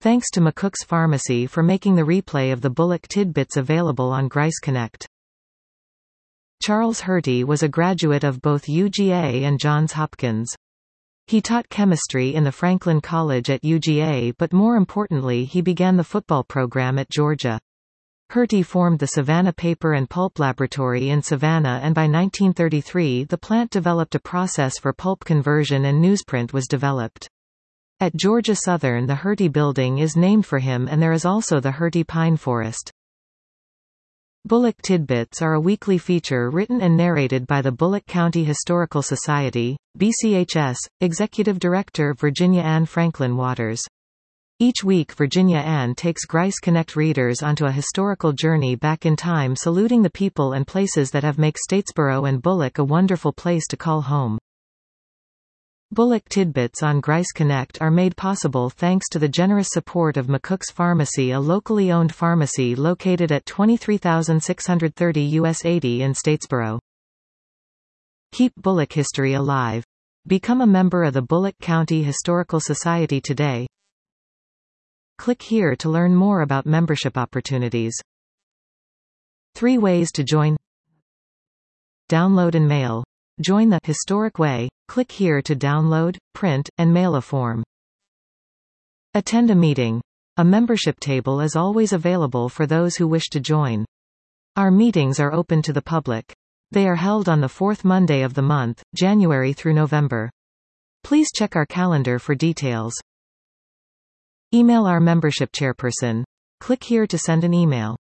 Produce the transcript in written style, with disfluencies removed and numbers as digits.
Thanks to McCook's Pharmacy for making the replay of the Bullock Tidbits available on Grice Connect. Charles Hertie was a graduate of both UGA and Johns Hopkins. He taught chemistry in the Franklin College at UGA, but more importantly he began the football program at Georgia. Hertie formed the Savannah Paper and Pulp Laboratory in Savannah, and by 1933 the plant developed a process for pulp conversion and newsprint was developed. At Georgia Southern, the Hertie Building is named for him, and there is also the Hertie Pine Forest. Bullock Tidbits are a weekly feature written and narrated by the Bullock County Historical Society, BCHS, Executive Director Virginia Ann Franklin Waters. Each week Virginia Ann takes Grice Connect readers onto a historical journey back in time, saluting the people and places that have made Statesboro and Bullock a wonderful place to call home. Bullock Tidbits on Grice Connect are made possible thanks to the generous support of McCook's Pharmacy, a locally owned pharmacy located at 23630 US 80 in Statesboro. Keep Bullock history alive. Become a member of the Bullock County Historical Society today. Click here to learn more about membership opportunities. 3 ways to join. Download and mail. Join the Historic Way. Click here to download, print, and mail a form. Attend a meeting. A membership table is always available for those who wish to join. Our meetings are open to the public. They are held on the 4th Monday of the month, January through November. Please check our calendar for details. Email our membership chairperson. Click here to send an email.